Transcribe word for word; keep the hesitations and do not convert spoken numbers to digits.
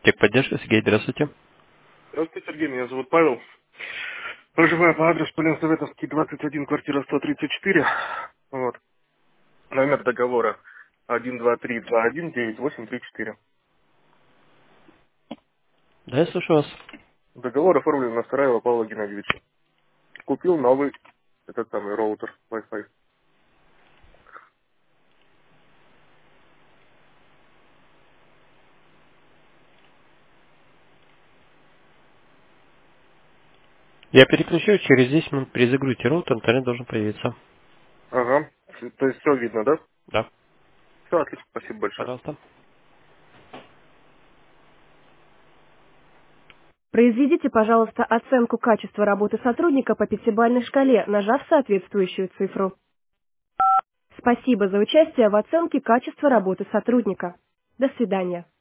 Техподдержка, Сергей, здравствуйте. Здравствуйте, Сергей, меня зовут Павел. Проживаю по адресу Полинсоветовский, двадцать один, квартира сто тридцать четыре. Вот. Номер договора один два три два один девять восемь три четыре. Да, я слушаю вас. Договор оформлен на Сараева Павла Геннадьевича. Купил новый, этот самый роутер Wi-Fi. Я переключу, через десять минут перезагрузите роутер, интернет должен появиться. Ага. То есть все видно, да? Да, Все, отлично, спасибо большое. пожалуйста. Произведите, пожалуйста, оценку качества работы сотрудника по пятибалльной шкале, нажав соответствующую цифру. Спасибо за участие в оценке качества работы сотрудника. До свидания.